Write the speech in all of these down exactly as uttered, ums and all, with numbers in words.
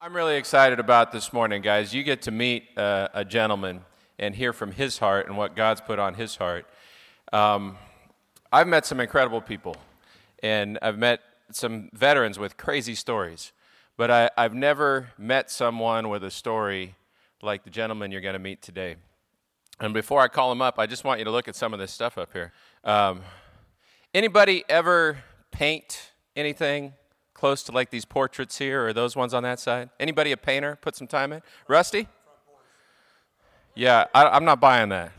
I'm really excited about this morning, guys. You get to meet uh, a gentleman and hear from his heart and what God's put on his heart. Um, I've met some incredible people, and I've met some veterans with crazy stories, but I, I've never met someone with a story like the gentleman you're going to meet today. And before I call him up, I just want you to look at some of this stuff up here. Um, anybody ever paint anything close to like these portraits here or those ones on that side? Anybody a painter? Put some time in. Rusty? Yeah, I, I'm not buying that.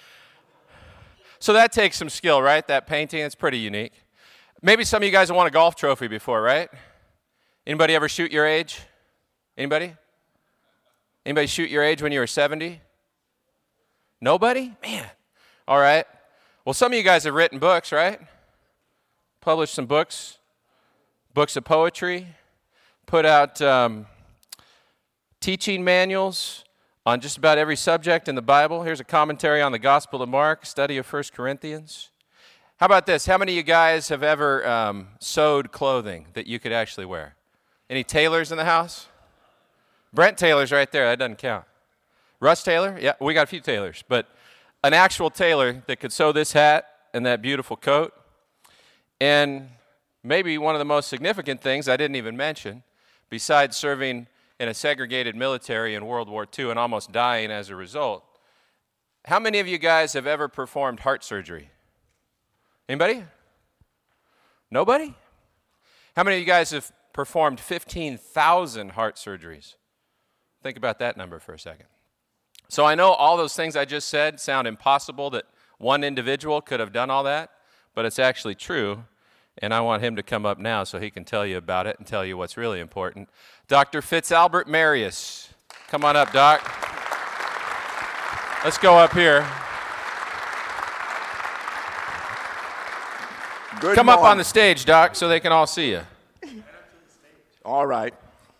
So that takes some skill, right? That painting, it's pretty unique. Maybe some of you guys have won a golf trophy before, right? Anybody ever shoot your age? Anybody? Anybody shoot your age when you were seventy? Nobody? Man. All right. Well, some of you guys have written books, right? Published some books. Books of poetry, put out um, teaching manuals on just about every subject in the Bible. Here's a commentary on the Gospel of Mark, study of First Corinthians. How about this? How many of you guys have ever um, sewed clothing that you could actually wear? Any tailors in the house? Brent Taylor's right there. That doesn't count. Russ Taylor? Yeah, we got a few tailors. But an actual tailor that could sew this hat and that beautiful coat. And maybe one of the most significant things I didn't even mention, besides serving in a segregated military in World War Two and almost dying as a result, how many of you guys have ever performed heart surgery? Anybody? Nobody? How many of you guys have performed fifteen thousand heart surgeries? Think about that number for a second. So I know all those things I just said sound impossible, that one individual could have done all that, but it's actually true. And I want him to come up now so he can tell you about it and tell you what's really important. Doctor Fitzalbert Marius. Come on up, Doc. Let's go up here. Good come morning. Up on the stage, Doc, so they can all see you. All right.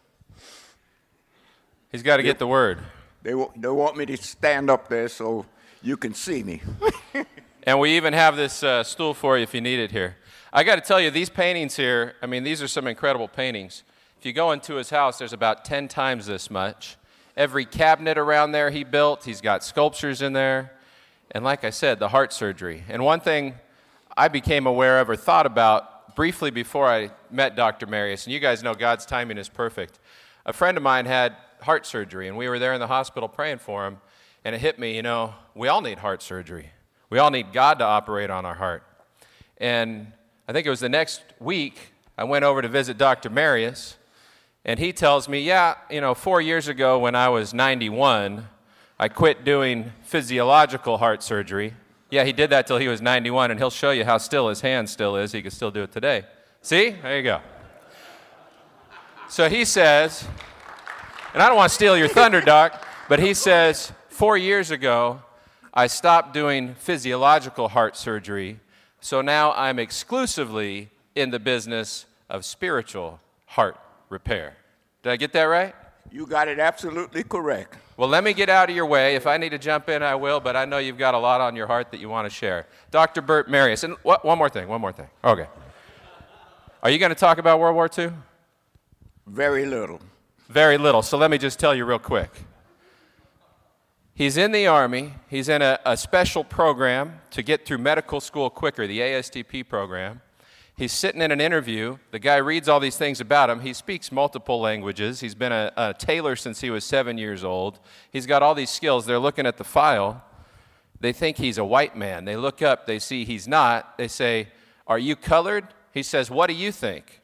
He's got to get the word. They, they want me to stand up there so you can see me. And we even have this uh, stool for you if you need it here. I got to tell you, these paintings here, I mean, these are some incredible paintings. If you go into his house, there's about ten times this much. Every cabinet around there he built, he's got sculptures in there. And like I said, the heart surgery. And one thing I became aware of or thought about briefly before I met Doctor Marius, and you guys know God's timing is perfect. A friend of mine had heart surgery, and we were there in the hospital praying for him, and it hit me, you know, we all need heart surgery. We all need God to operate on our heart. And I think it was the next week, I went over to visit Doctor Marius, and he tells me, yeah, you know, four years ago when I was ninety-one, I quit doing physiological heart surgery. Yeah, he did that till he was ninety-one, and he'll show you how still his hand still is. He can still do it today. See? There you go. So he says, and I don't want to steal your thunder, Doc, but he says, four years ago, I stopped doing physiological heart surgery. So now I'm exclusively in the business of spiritual heart repair. Did I get that right? You got it absolutely correct. Well, let me get out of your way. If I need to jump in, I will, but I know you've got a lot on your heart that you want to share. Doctor Bert Marius, and what, one more thing, one more thing. Okay. Are you going to talk about World War Two? Very little. Very little. So let me just tell you real quick. He's in the Army. He's in a, a special program to get through medical school quicker, the A S T P program. He's sitting in an interview. The guy reads all these things about him. He speaks multiple languages. He's been a, a tailor since he was seven years old. He's got all these skills. They're looking at the file. They think he's a white man. They look up. They see he's not. They say, "Are you colored?" He says, "What do you think?"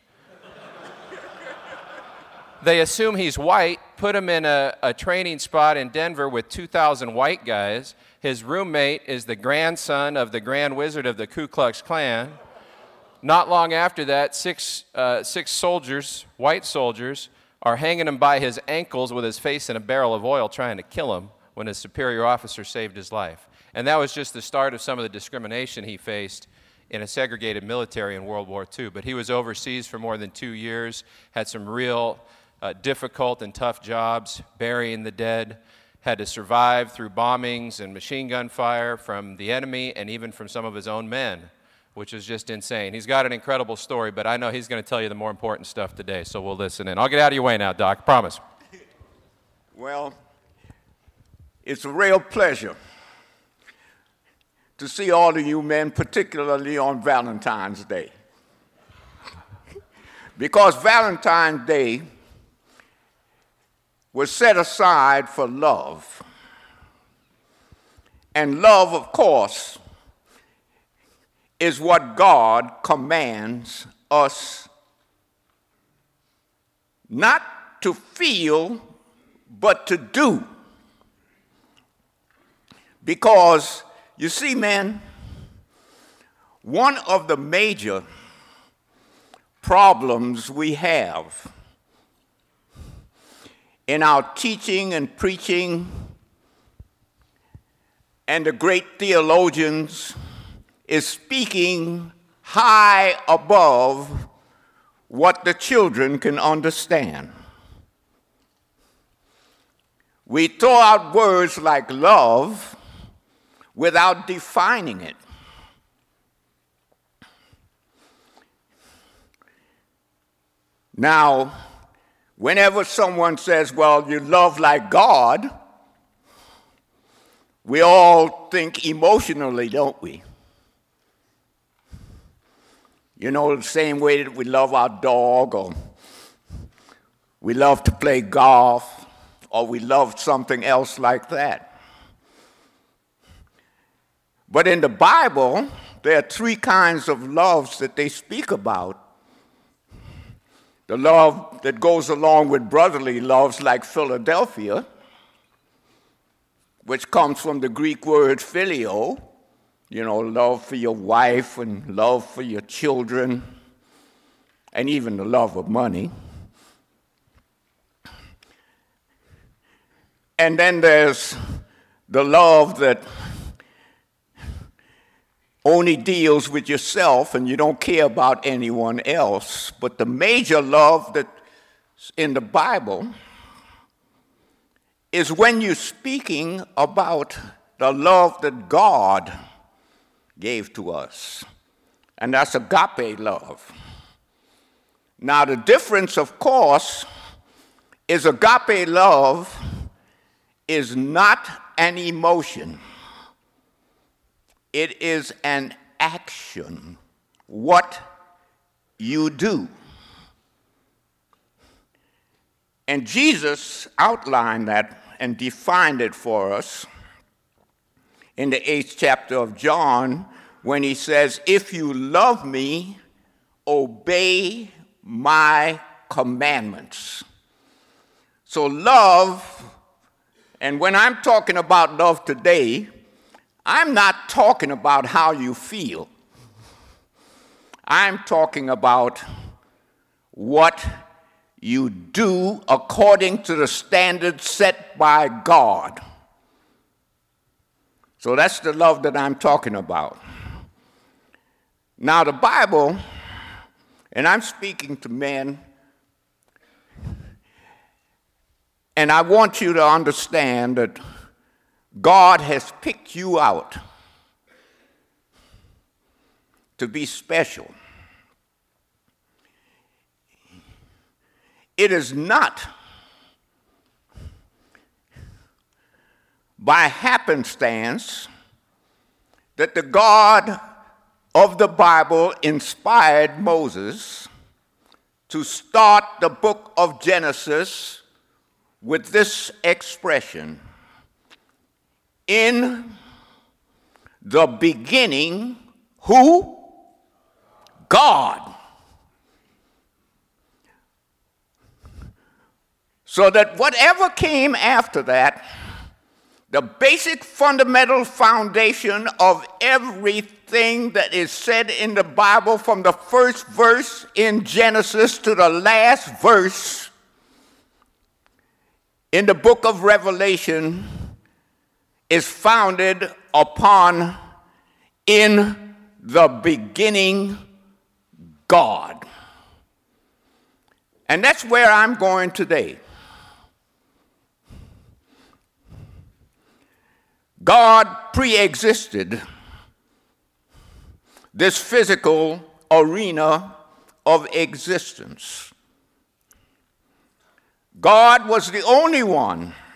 They assume he's white, put him in a, a training spot in Denver with two thousand white guys. His roommate is the grandson of the Grand Wizard of the Ku Klux Klan. Not long after that, six, uh, six soldiers, white soldiers, are hanging him by his ankles with his face in a barrel of oil trying to kill him when his superior officer saved his life. And that was just the start of some of the discrimination he faced in a segregated military in World War Two. But he was overseas for more than two years, had some real Uh, difficult and tough jobs, burying the dead, had to survive through bombings and machine gun fire from the enemy and even from some of his own men, which is just insane. He's got an incredible story, but I know he's going to tell you the more important stuff today, so we'll listen in. I'll get out of your way now, Doc, promise. Well, it's a real pleasure to see all of you men, particularly on Valentine's Day. Because Valentine's Day was set aside for love. And love, of course, is what God commands us not to feel, but to do. Because, you see, man, one of the major problems we have in our teaching and preaching and the great theologians is speaking high above what the children can understand. We throw out words like love without defining it. Now, whenever someone says, well, you love like God, we all think emotionally, don't we? You know, the same way that we love our dog, or we love to play golf, or we love something else like that. But in the Bible, there are three kinds of loves that they speak about. The love that goes along with brotherly loves like Philadelphia, which comes from the Greek word phileo, you know, love for your wife and love for your children, and even the love of money. And then there's the love that only deals with yourself and you don't care about anyone else. But the major love that's in the Bible is when you're speaking about the love that God gave to us. And that's agape love. Now, the difference, of course, is agape love is not an emotion. It is an action, what you do. And Jesus outlined that and defined it for us in the eighth chapter of John when he says, if you love me, obey my commandments. So love, and when I'm talking about love today, I'm not talking about how you feel. I'm talking about what you do according to the standards set by God. So that's the love that I'm talking about. Now, the Bible, and I'm speaking to men, and I want you to understand that God has picked you out to be special. It is not by happenstance that the God of the Bible inspired Moses to start the book of Genesis with this expression, in the beginning, who? God. So that whatever came after that, the basic fundamental foundation of everything that is said in the Bible, from the first verse in Genesis to the last verse in the book of Revelation, is founded upon in the beginning God. And that's where I'm going today. God pre-existed this physical arena of existence. God was the only one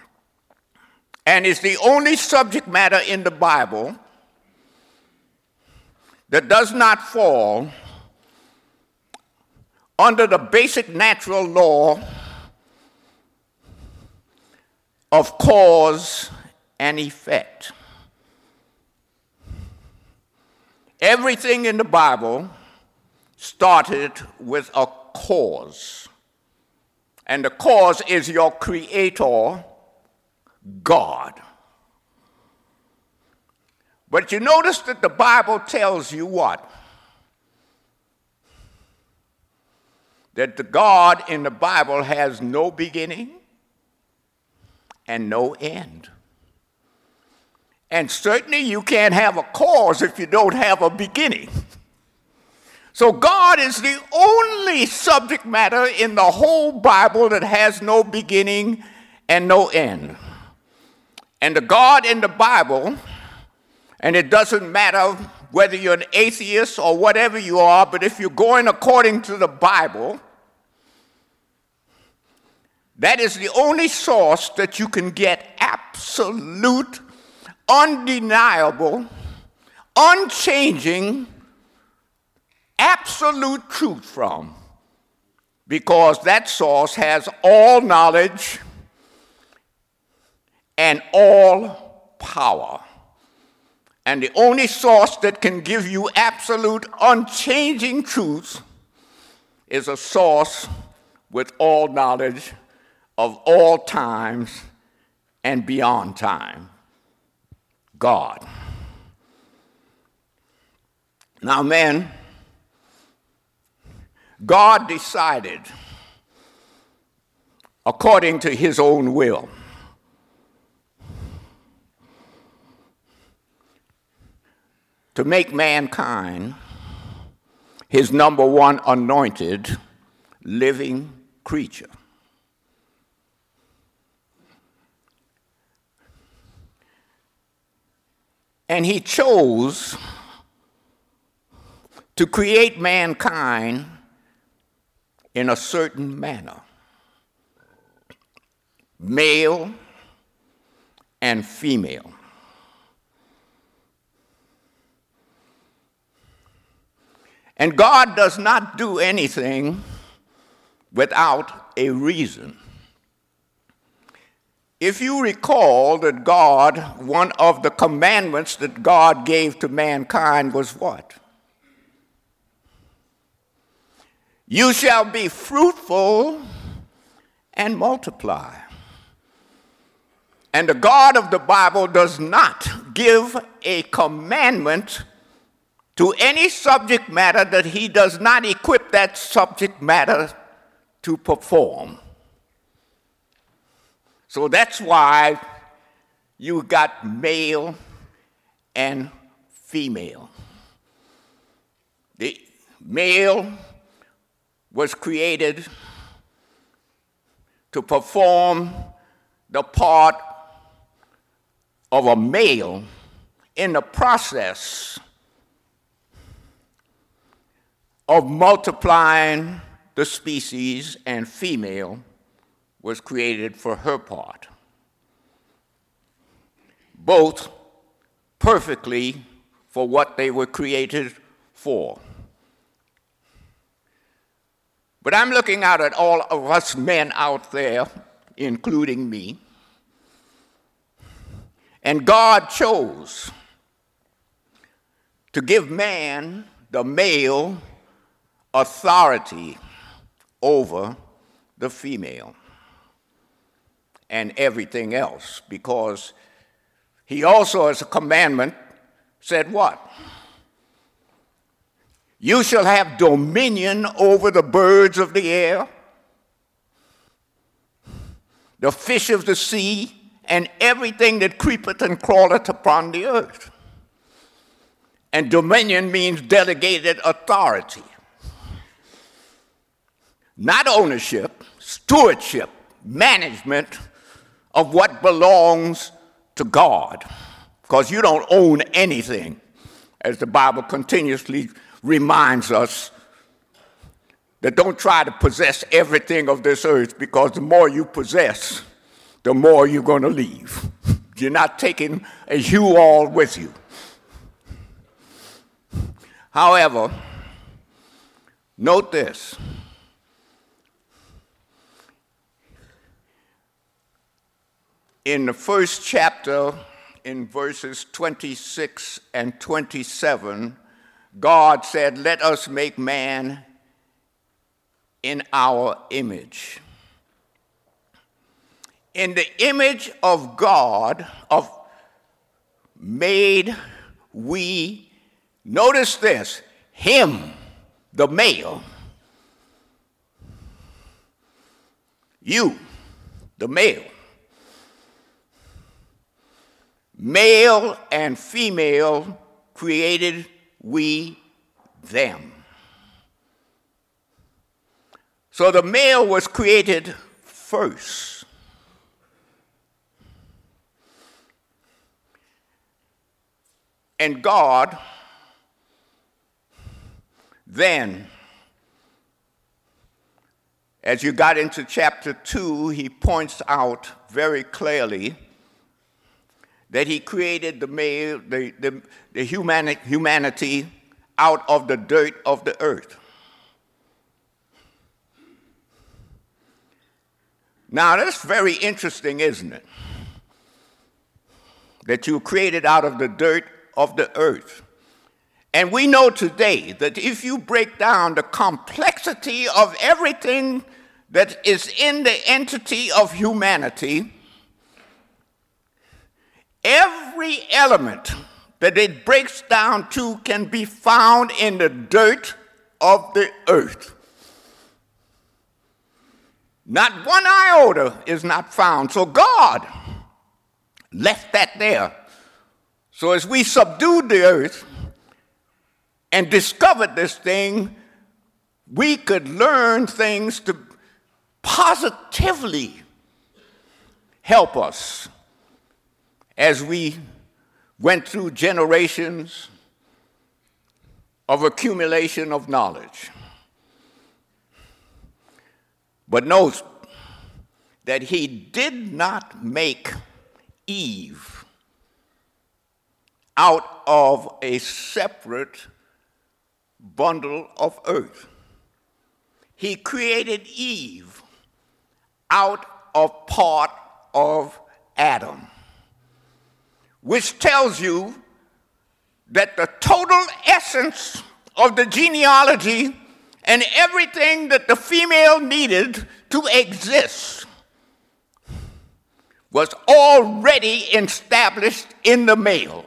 and is the only subject matter in the Bible that does not fall under the basic natural law of cause and effect. Everything in the Bible started with a cause, and the cause is your Creator, God. But you notice that the Bible tells you what? That the God in the Bible has no beginning and no end. And certainly you can't have a cause if you don't have a beginning. So God is the only subject matter in the whole Bible that has no beginning and no end. And the God in the Bible, and it doesn't matter whether you're an atheist or whatever you are, but if you're going according to the Bible, that is the only source that you can get absolute, undeniable, unchanging, absolute truth from, because that source has all knowledge and all power. And the only source that can give you absolute, unchanging truth is a source with all knowledge of all times and beyond time, God. Now, men, God decided, according to his own will, to make mankind his number one anointed living creature. And he chose to create mankind in a certain manner, male and female. And God does not do anything without a reason. If you recall that God, one of the commandments that God gave to mankind was what? You shall be fruitful and multiply. And the God of the Bible does not give a commandment to any subject matter that he does not equip that subject matter to perform. So that's why you got male and female. The male was created to perform the part of a male in the process of multiplying the species, and female was created for her part. Both perfectly for what they were created for. But I'm looking out at all of us men out there, including me, and God chose to give man, the male, authority over the female and everything else, because he also, as a commandment, said what? You shall have dominion over the birds of the air, the fish of the sea, and everything that creepeth and crawleth upon the earth. And dominion means delegated authority. Not ownership, stewardship, management of what belongs to God. Because you don't own anything, as the Bible continuously reminds us, that don't try to possess everything of this earth, because the more you possess, the more you're going to leave. You're not taking a U-Haul with you. However, note this. In the first chapter, in verses twenty-six and twenty-seven, God said, "Let us make man in our image." In the image of God, of made we, notice this, him, the male, you, the male, male and female created we them. So the male was created first. And God then, as you got into chapter two, he points out very clearly that he created the male, the, the, the humani- humanity out of the dirt of the earth. Now, that's very interesting, isn't it? That you created out of the dirt of the earth. And we know today that if you break down the complexity of everything that is in the entity of humanity, every element that it breaks down to can be found in the dirt of the earth. Not one iota is not found. So God left that there. So as we subdued the earth and discovered this thing, we could learn things to positively help us as we went through generations of accumulation of knowledge. But note that he did not make Eve out of a separate bundle of earth. He created Eve out of part of Adam, which tells you that the total essence of the genealogy and everything that the female needed to exist was already established in the male.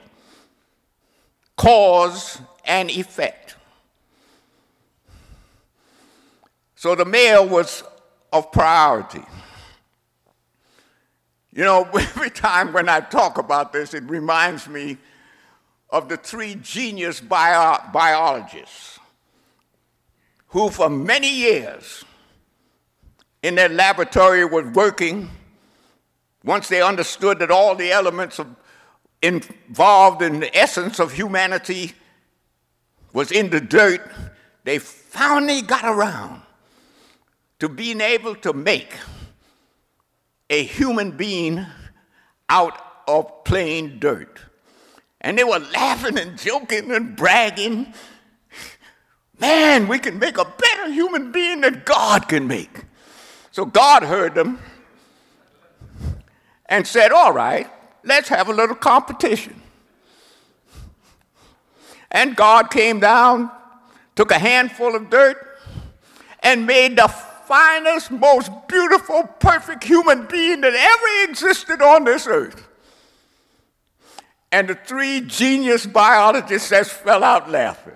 Cause and effect. So the male was of priority. You know, every time when I talk about this, it reminds me of the three genius bio- biologists who for many years in their laboratory were working. Once they understood that all the elements of involved in the essence of humanity was in the dirt, they finally got around to being able to make a human being out of plain dirt. And they were laughing and joking and bragging. Man, we can make a better human being than God can make. So God heard them and said, all right, let's have a little competition. And God came down, took a handful of dirt, and made the finest, most beautiful, perfect human being that ever existed on this earth. And the three genius biologists just fell out laughing.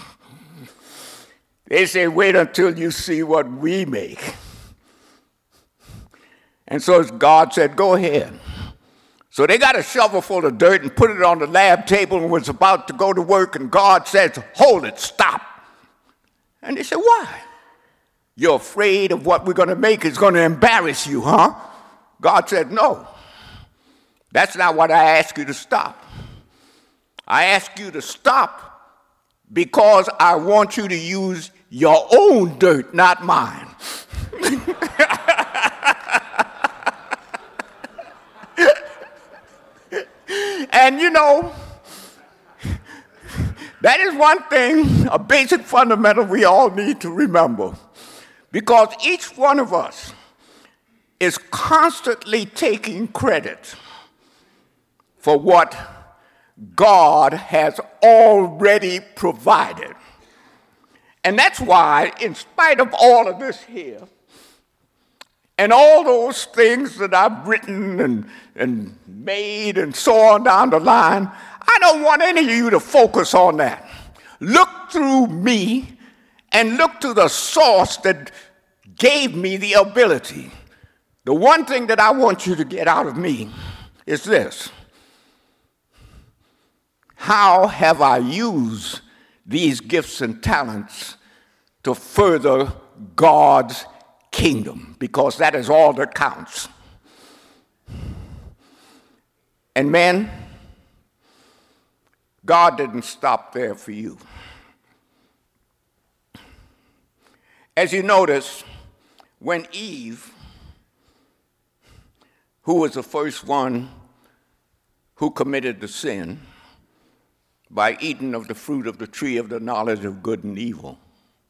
They said, wait until you see what we make. And so God said, go ahead. So they got a shovel full of dirt and put it on the lab table and was about to go to work, and God says, hold it, stop. And they said, why? You're afraid of what we're going to make is going to embarrass you, huh? God said, no. That's not what I asked you to stop. I asked you to stop because I want you to use your own dirt, not mine. And you know, that is one thing, a basic fundamental we all need to remember. Because each one of us is constantly taking credit for what God has already provided. And that's why, in spite of all of this here, and all those things that I've written and, and made and so on down the line, I don't want any of you to focus on that. Look through me and look to the source that gave me the ability. The one thing that I want you to get out of me is this. How have I used these gifts and talents to further God's kingdom? Because that is all that counts. And men, God didn't stop there for you. As you notice, when Eve, who was the first one who committed the sin by eating of the fruit of the tree of the knowledge of good and evil.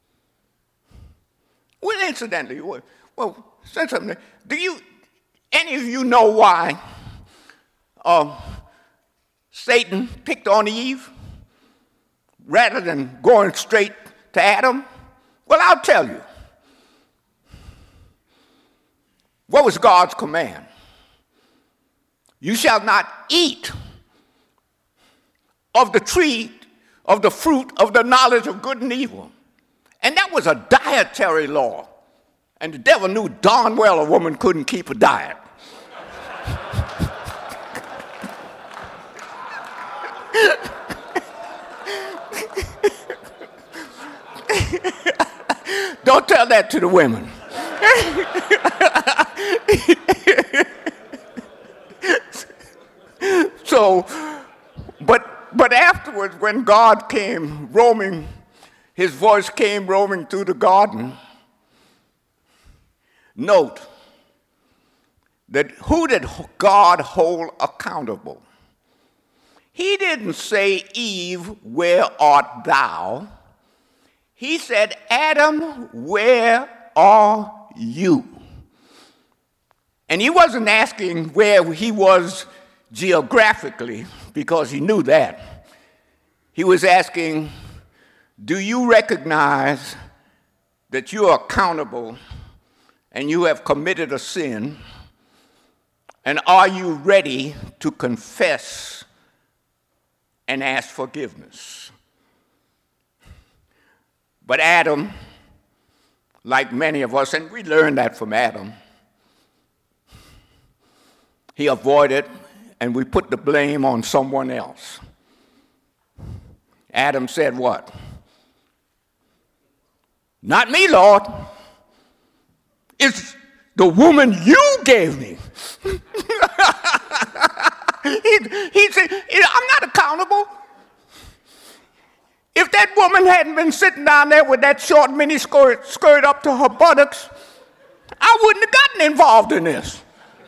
Well, incidentally, well, well say something. Do you, any of you know why uh, Satan picked on Eve rather than going straight to Adam? Well, I'll tell you. What was God's command? You shall not eat of the tree, of the fruit of the knowledge of good and evil. And that was a dietary law. And the devil knew darn well a woman couldn't keep a diet. Don't tell that to the women. So, but, but afterwards, when God came roaming, his voice came roaming through the garden, note that who did God hold accountable? He didn't say, Eve, where art thou? He said, Adam, where are you? And he wasn't asking where he was geographically, because he knew that. He was asking, do you recognize that you are accountable and you have committed a sin? And are you ready to confess and ask forgiveness? But Adam, like many of us, and we learned that from Adam, he avoided, and we put the blame on someone else. Adam said what? Not me, Lord. It's the woman you gave me. he, he said, I'm not accountable. If that woman hadn't been sitting down there with that short mini skirt, skirt up to her buttocks, I wouldn't have gotten involved in this.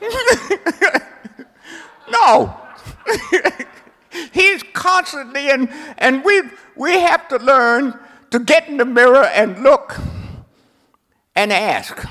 No. He's constantly, and, and we, we have to learn to get in the mirror and look and ask,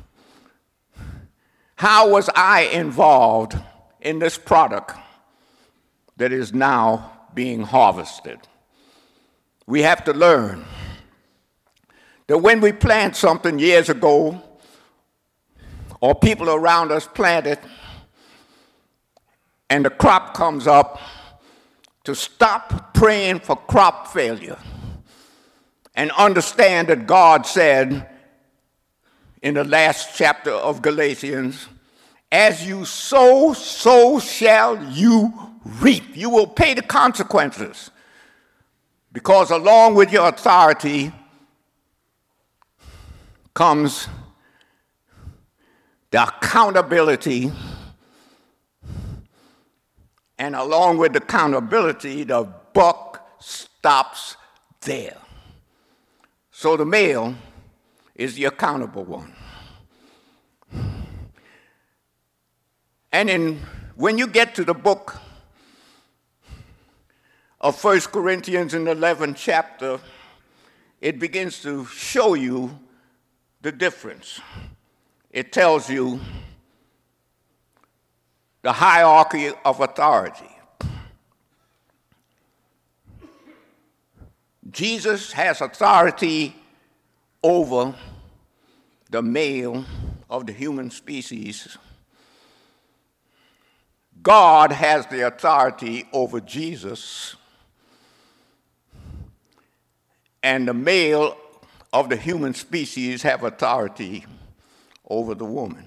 how was I involved in this product that is now being harvested? We have to learn that when we plant something years ago, or people around us plant it, and the crop comes up, to stop praying for crop failure and understand that God said in the last chapter of Galatians, as you sow, so shall you reap. You will pay the consequences, because along with your authority comes the accountability, and along with the accountability, the buck stops there. So the male is the accountable one. And in, when you get to the book of First Corinthians in the eleventh chapter, it begins to show you the difference. It tells you the hierarchy of authority. Jesus has authority over the male of the human species. God has the authority over Jesus, and the male of the human species have authority over the woman.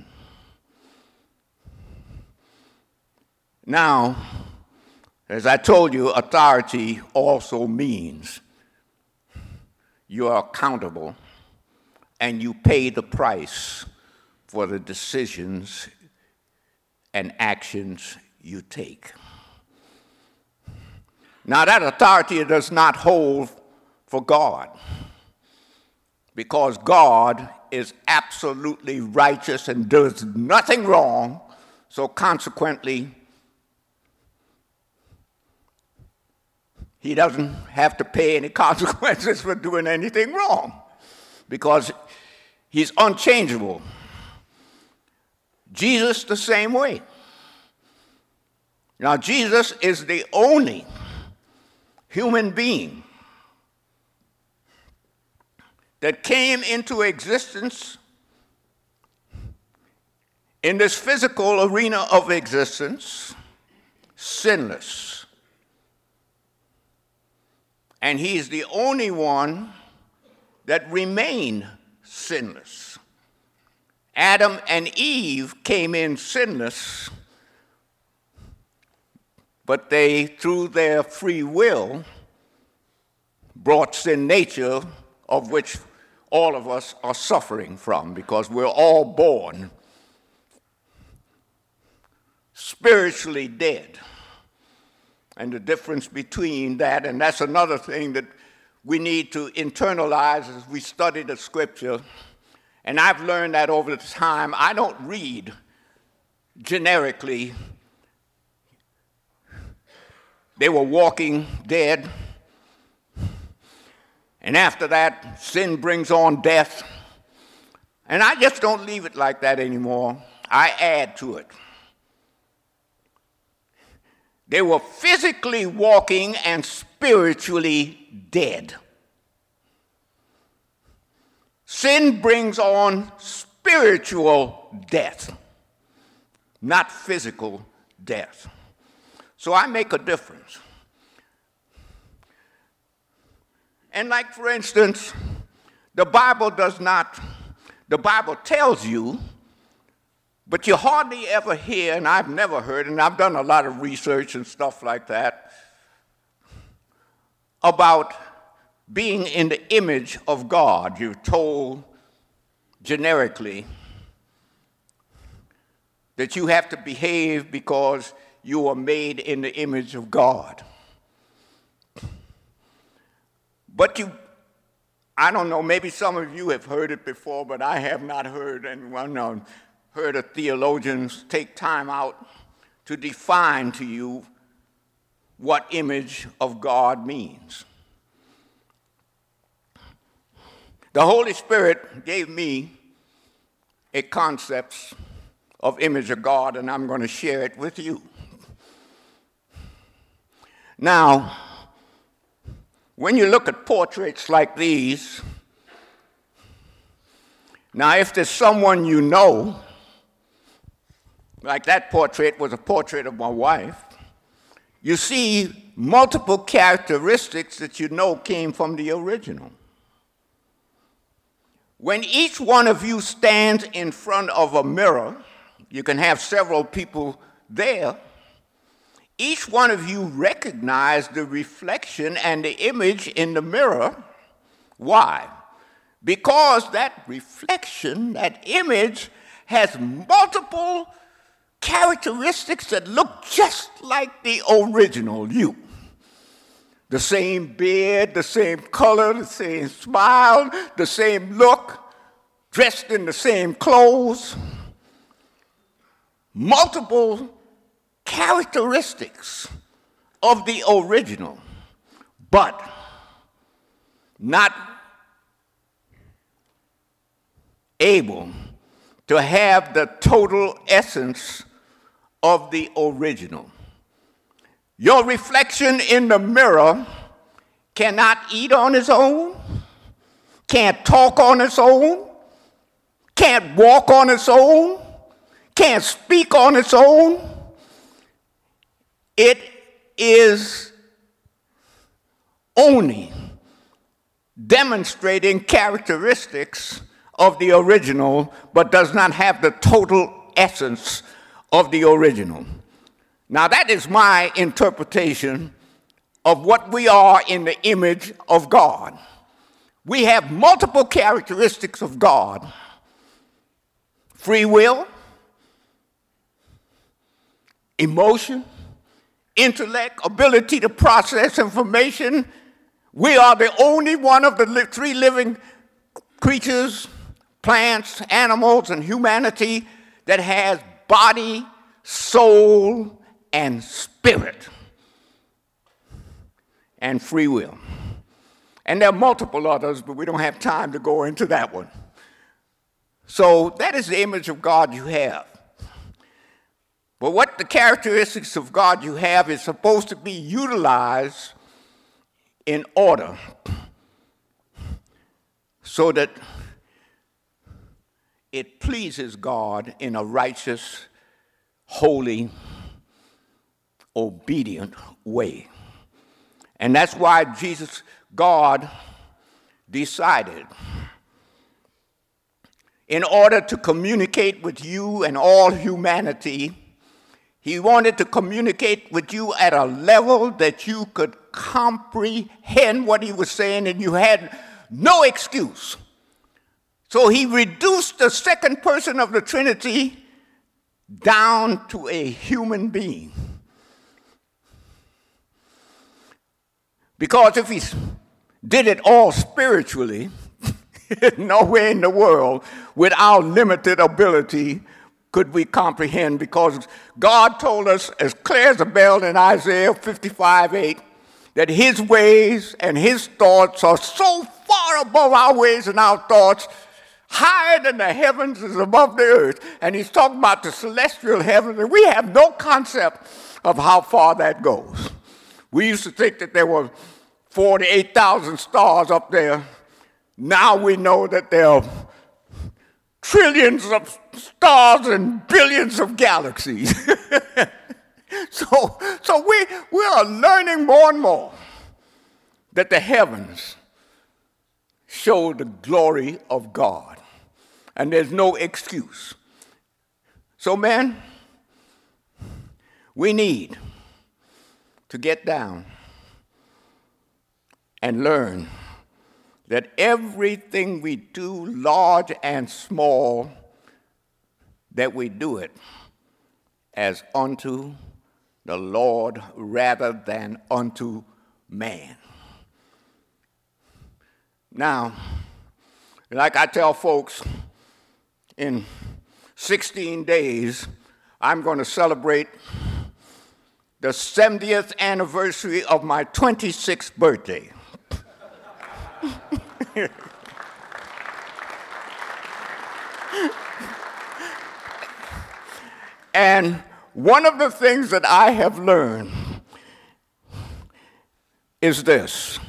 Now, as I told you, authority also means you are accountable and you pay the price for the decisions and actions you take. Now, that authority does not hold for God, because God is absolutely righteous and does nothing wrong, so consequently, he doesn't have to pay any consequences for doing anything wrong, because he's unchangeable. Jesus the same way. Now, Jesus is the only human being that came into existence in this physical arena of existence sinless. And he's the only one that remained sinless. Adam and Eve came in sinless, but they, through their free will, brought sin nature, of which all of us are suffering from, because we're all born spiritually dead. And the difference between that, and that's another thing that we need to internalize as we study the scripture. And I've learned that over the time. I don't read generically. They were walking dead. And after that, sin brings on death. And I just don't leave it like that anymore. I add to it. They were physically walking and spiritually dead. Sin brings on spiritual death, not physical death. So I make a difference. And like, for instance, the Bible does not, the Bible tells you, but you hardly ever hear, and I've never heard, and I've done a lot of research and stuff like that, about being in the image of God. You're told generically that you have to behave because you are made in the image of God. But you, I don't know, maybe some of you have heard it before, but I have not heard anyone on. Heard of theologians take time out to define to you what image of God means. The Holy Spirit gave me a concept of image of God, and I'm going to share it with you. Now, when you look at portraits like these, now if there's someone you know, like that portrait was a portrait of my wife, you see multiple characteristics that you know came from the original. When each one of you stands in front of a mirror, you can have several people there, each one of you recognize the reflection and the image in the mirror. Why? Because that reflection, that image, has multiple characteristics that look just like the original you. The same beard, the same color, the same smile, the same look, dressed in the same clothes. Multiple characteristics of the original. but not able to have the total essence of the original. Your reflection in the mirror cannot eat on its own, can't talk on its own, can't walk on its own, can't speak on its own. It is only demonstrating characteristics of the original, but does not have the total essence of the original. Now, that is my interpretation of what we are in the image of God. We have multiple characteristics of God: free will, emotion, intellect, ability to process information. We are the only one of the li- three living creatures, plants, animals, and humanity that has body, soul, and spirit, and free will. And there are multiple others, but we don't have time to go into that one. So that is the image of God you have. But what the characteristics of God you have is supposed to be utilized in order so that it pleases God in a righteous, holy, obedient way. And that's why Jesus, God, decided, in order to communicate with you and all humanity, he wanted to communicate with you at a level that you could comprehend what he was saying and you had no excuse. So he reduced the second person of the Trinity down to a human being. Because if he did it all spiritually, nowhere in the world with our limited ability could we comprehend, because God told us as clear as a bell in Isaiah fifty-five eight that his ways and his thoughts are so far above our ways and our thoughts, higher than the heavens is above the earth. And he's talking about the celestial heavens, and we have no concept of how far that goes. We used to think that there were forty-eight thousand stars up there. Now we know that there are trillions of stars and billions of galaxies. so so we, we are learning more and more that the heavens show the glory of God. And there's no excuse. So, man, we need to get down and learn that everything we do, large and small, that we do it as unto the Lord rather than unto man. Now, like I tell folks, in sixteen days, I'm going to celebrate the seventieth anniversary of my twenty-sixth birthday. And one of the things that I have learned is this: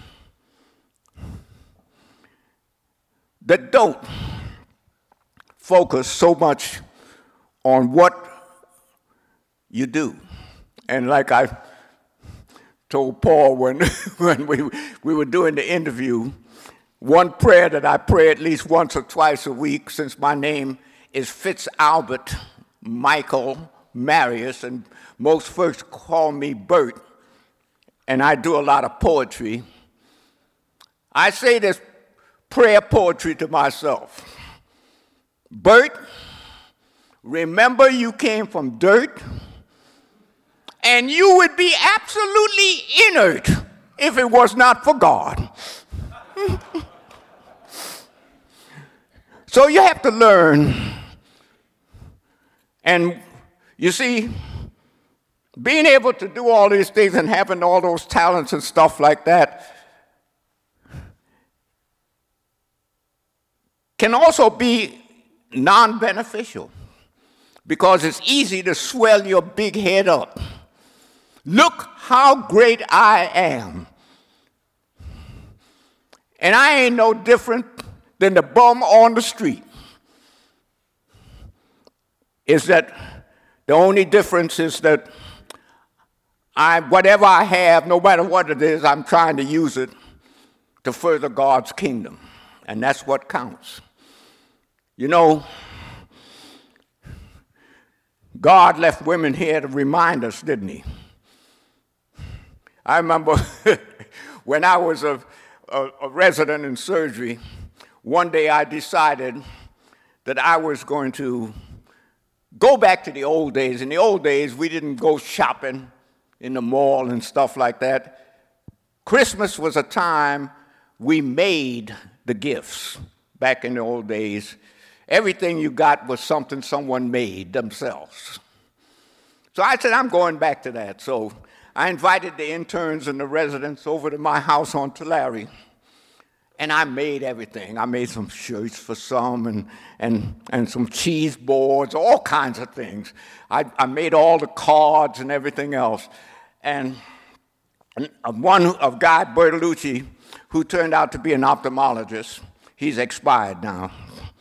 that don't focus so much on what you do. And like I told Paul when, when we, we were doing the interview, one prayer that I pray at least once or twice a week, since my name is Fitz Albert Michael Marius, and most folks call me Bert, and I do a lot of poetry. I say this prayer poetry to myself. Bert, remember you came from dirt, and you would be absolutely inert if it was not for God. So you have to learn. And you see, being able to do all these things and having all those talents and stuff like that can also be non-beneficial, because it's easy to swell your big head up. Look how great I am. And I ain't no different than the bum on the street. Is that the only difference is that I, whatever I have, no matter what it is, I'm trying to use it to further God's kingdom. And that's what counts. You know, God left women here to remind us, didn't he? I remember when I was a, a, a resident in surgery, one day I decided that I was going to go back to the old days. In the old days, we didn't go shopping in the mall and stuff like that. Christmas was a time we made the gifts back in the old days. Everything you got was something someone made themselves. So I said, I'm going back to that. So I invited the interns and the residents over to my house on Tulare, and I made everything. I made some shirts for some and, and, and some cheese boards, all kinds of things. I, I made all the cards and everything else. And one of Guy Bertolucci, who turned out to be an ophthalmologist, he's expired now.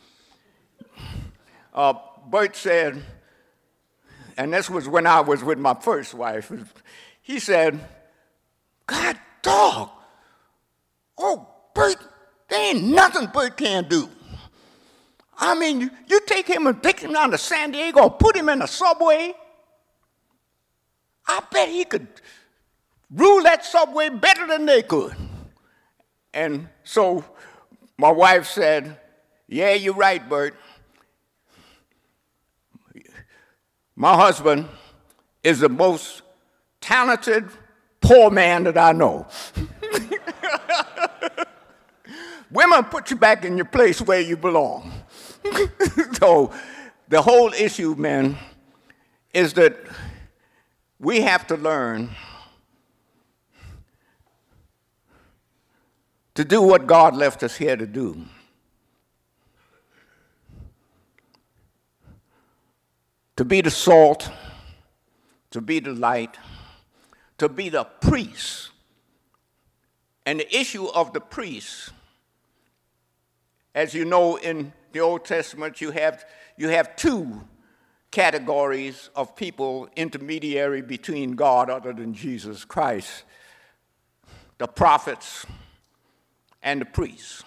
Uh, Bert said, and this was when I was with my first wife, he said, God dog, oh, Bert, there ain't nothing Bert can't do. I mean, you, you take him and take him down to San Diego or put him in a subway, I bet he could rule that subway better than they could. And so my wife said, yeah, you're right, Bert. My husband is the most talented poor man that I know. Women put you back in your place where you belong. So the whole issue, man, is that we have to learn to do what God left us here to do. To be the salt, to be the light, to be the priest. And the issue of the priest, as you know, in the Old Testament, you have, you have two categories of people intermediary between God other than Jesus Christ: the prophets and the priests.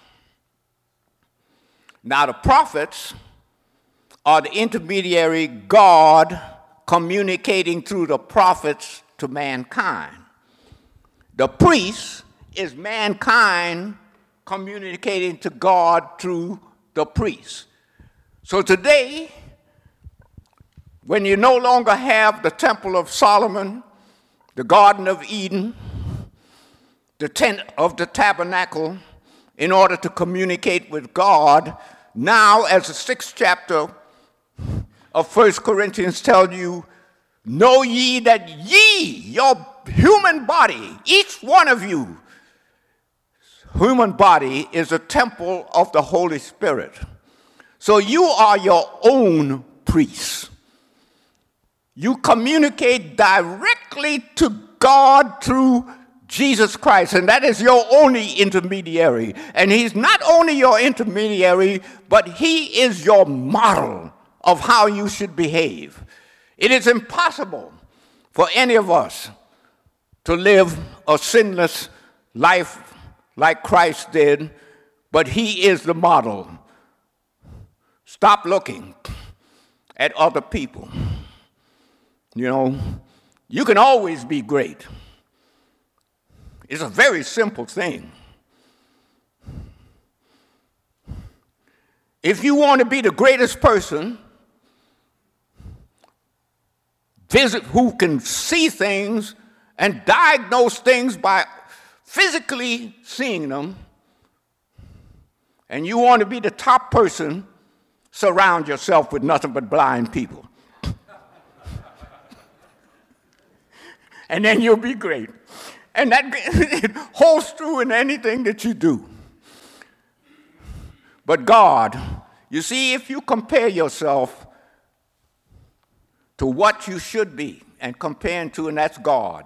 Now, the prophets are the intermediary God communicating through the prophets to mankind. The priest is mankind communicating to God through the priest. So today, when you no longer have the Temple of Solomon, the Garden of Eden, the tent of the tabernacle, in order to communicate with God, now as the sixth chapter of First Corinthians tell you, know ye that ye, your human body, each one of you, human body is a temple of the Holy Spirit. So you are your own priest. You communicate directly to God through Jesus Christ, and that is your only intermediary. And he's not only your intermediary, but he is your model of how you should behave. It is impossible for any of us to live a sinless life like Christ did, but he is the model. Stop looking at other people. You know, you can always be great. It's a very simple thing. If you want to be the greatest person, visit who can see things and diagnose things by physically seeing them, and you want to be the top person, surround yourself with nothing but blind people. and then you'll be great. And that it holds true in anything that you do. But God, you see, if you compare yourself to what you should be and comparing to, and that's God,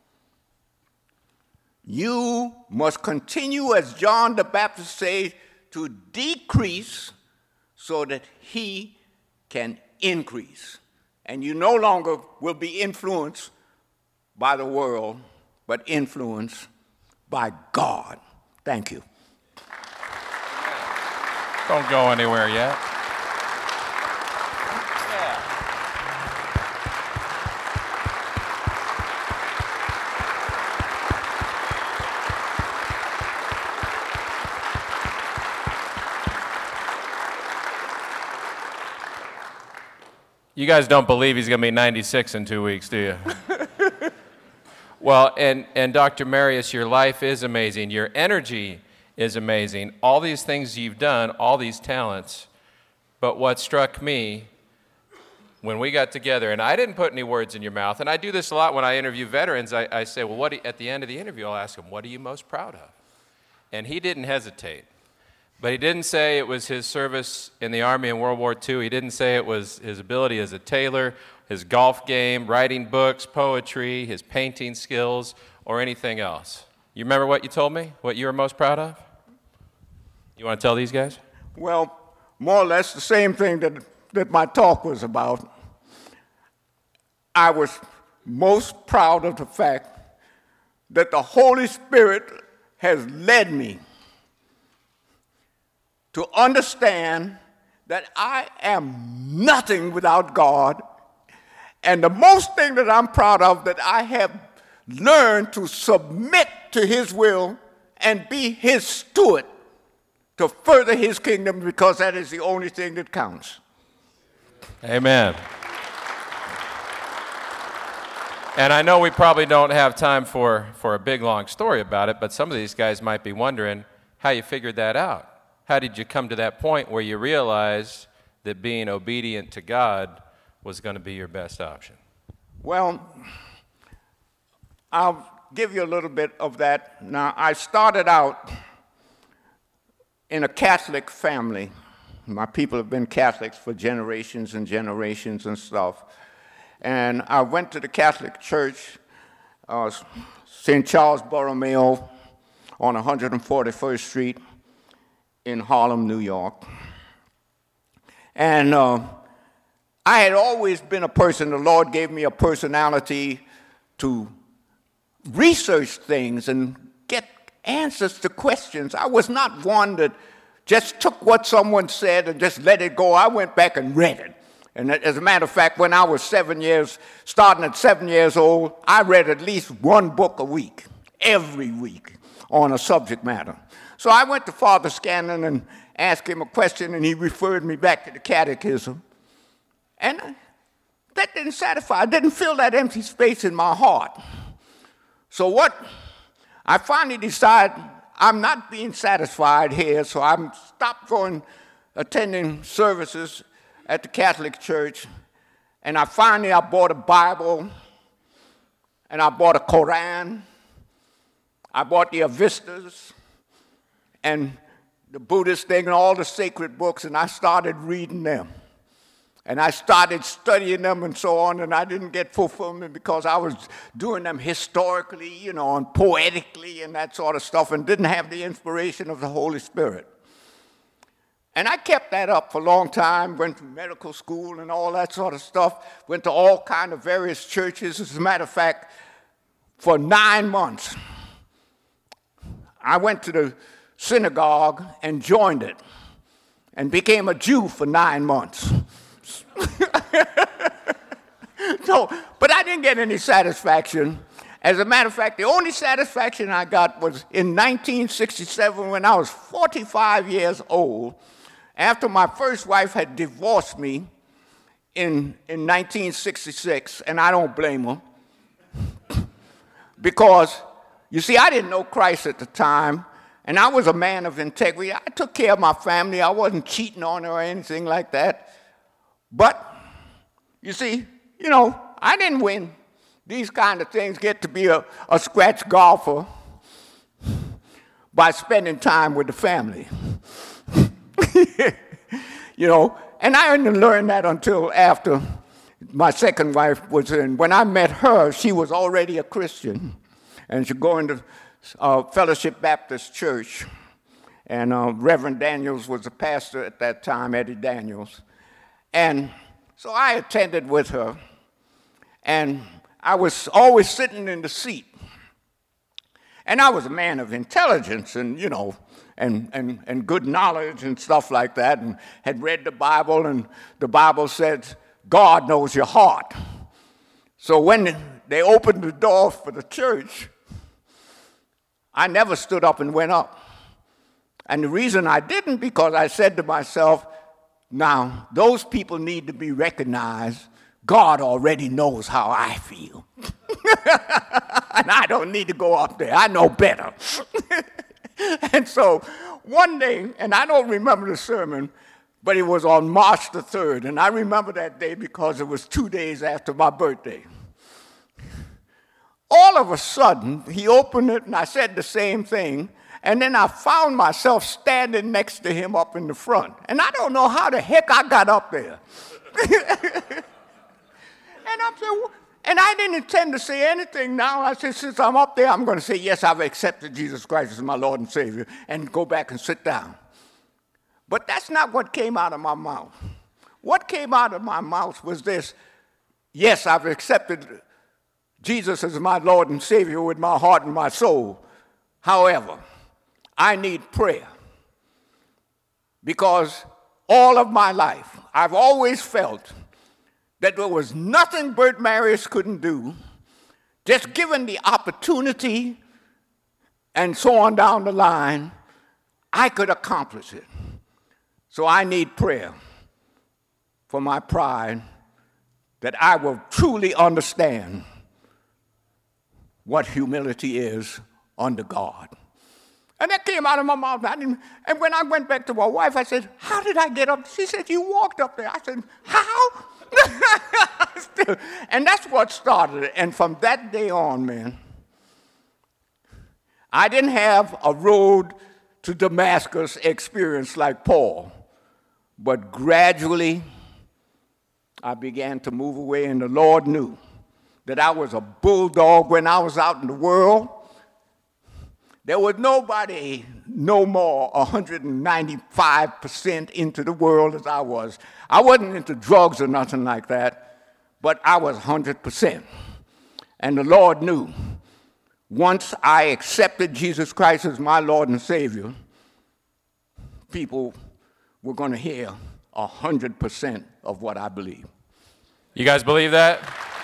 you must continue, as John the Baptist says, to decrease so that he can increase. And you no longer will be influenced by the world, but influenced by God. Thank you. Don't go anywhere yet. You guys don't believe he's going to be ninety-six in two weeks, do you? Well, and, and Doctor Marius, your life is amazing. Your energy is amazing. All these things you've done, all these talents. But what struck me when we got together, and I didn't put any words in your mouth, and I do this a lot when I interview veterans. I, I say, well, what do, at the end of the interview, I'll ask them, what are you most proud of? And he didn't hesitate. But he didn't say it was his service in the Army in World War Two. He didn't say it was his ability as a tailor, his golf game, writing books, poetry, his painting skills, or anything else. You remember what you told me? What you were most proud of? You want to tell these guys? Well, more or less the same thing that, that my talk was about. I was most proud of the fact that the Holy Spirit has led me to understand that I am nothing without God. And the most thing that I'm proud of, that I have learned to submit to his will and be his steward to further his kingdom, because that is the only thing that counts. Amen. And I know we probably don't have time for, for a big, long story about it, but some of these guys might be wondering how you figured that out. How did you come to that point where you realized that being obedient to God was going to be your best option? Well, I'll give you a little bit of that. Now, I started out in a Catholic family. My people have been Catholics for generations and generations and stuff. And I went to the Catholic Church, uh, Saint Charles Borromeo on one hundred forty-first Street in Harlem, New York. And uh, I had always been a person, the Lord gave me a personality to research things and get answers to questions. I was not one that just took what someone said and just let it go. I went back and read it. And as a matter of fact, when I was seven years, starting at seven years old, I read at least one book a week, every week, on a subject matter. So I went to Father Scanlon and asked him a question, and he referred me back to the catechism. And that didn't satisfy. I didn't fill that empty space in my heart. So what I finally decided, I'm not being satisfied here, so I stopped going, attending services at the Catholic Church, and I finally, I bought a Bible, and I bought a Koran, I bought the Avistas, and the Buddhist thing, and all the sacred books, and I started reading them. And I started studying them and so on, and I didn't get fulfillment because I was doing them historically, you know, and poetically and that sort of stuff, and didn't have the inspiration of the Holy Spirit. And I kept that up for a long time, went to medical school and all that sort of stuff, went to all kind of various churches. As a matter of fact, for nine months, I went to the synagogue and joined it and became a Jew for nine months. So, but I didn't get any satisfaction. As a matter of fact, the only satisfaction I got was in nineteen sixty-seven when I was forty-five years old, after my first wife had divorced me in, in nineteen sixty-six, and I don't blame her, because, you see, I didn't know Christ at the time, and I was a man of integrity. I took care of my family. I wasn't cheating on her or anything like that. But, you see, you know, I didn't win. these kind of things get to be a, a scratch golfer by spending time with the family. You know, and I didn't learn that until after my second wife was in. When I met her, she was already a Christian, and she going to uh, Fellowship Baptist Church, and uh, Reverend Daniels was the pastor at that time, Eddie Daniels. And so I attended with her, and I was always sitting in the seat. And I was a man of intelligence and, you know, and, and, and good knowledge and stuff like that, and had read the Bible, and the Bible says, God knows your heart. So when they opened the door for the church, I never stood up and went up. And the reason I didn't, because I said to myself, now, those people need to be recognized. God already knows how I feel. And I don't need to go up there. I know better. And so one day, and I don't remember the sermon, but it was on March the third. And I remember that day because it was two days after my birthday. All of a sudden, he opened it, and I said the same thing. And then I found myself standing next to him up in the front. And I don't know how the heck I got up there. And I'm saying, and I didn't intend to say anything now. I said, since I'm up there, I'm going to say, yes, I've accepted Jesus Christ as my Lord and Savior, and go back and sit down. But that's not what came out of my mouth. What came out of my mouth was this: yes, I've accepted Jesus as my Lord and Savior with my heart and my soul. However, I need prayer, because all of my life I've always felt that there was nothing Bert Marius couldn't do, just given the opportunity and so on down the line, I could accomplish it. So I need prayer for my pride, that I will truly understand what humility is under God. And that came out of my mouth. I didn't, and when I went back to my wife, I said, how did I get up? She said, you walked up there. I said, how? Still, and that's what started it. And from that day on, man, I didn't have a road to Damascus experience like Paul. But gradually, I began to move away, and the Lord knew that I was a bulldog when I was out in the world. There was nobody no more one hundred ninety-five percent into the world as I was. I wasn't into drugs or nothing like that, but I was one hundred percent. And the Lord knew once I accepted Jesus Christ as my Lord and Savior, people were going to hear one hundred percent of what I believe. You guys believe that?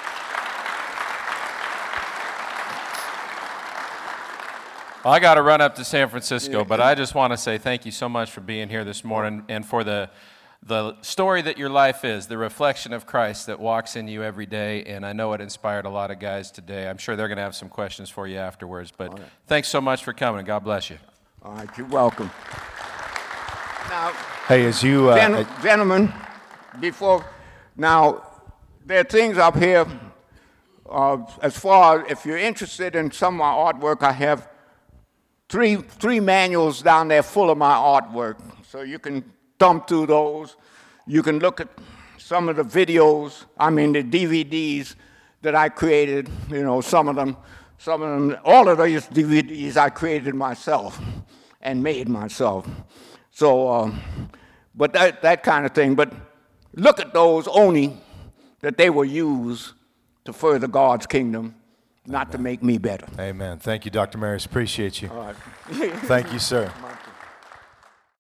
Well, I got to run up to San Francisco, but I just want to say thank you so much for being here this morning and for the the story that your life is, the reflection of Christ that walks in you every day, and I know it inspired a lot of guys today. I'm sure they're going to have some questions for you afterwards, but right. Thanks so much for coming. God bless you. All right, you're welcome. Now, hey, as you... Uh, gen- gentlemen, before... Now, there are things up here, uh, as far as if you're interested in some of my artwork, I have Three, three manuals down there full of my artwork, so you can thumb through those. You can look at some of the videos, I mean the D V Ds that I created, you know, some of them, some of them, all of these D V Ds I created myself and made myself. So, um, but that, that kind of thing. But look at those only that they were used to further God's kingdom, not Amen. To make me better. Amen. Thank you, Doctor Marius. Appreciate you. All right. Thank you, sir.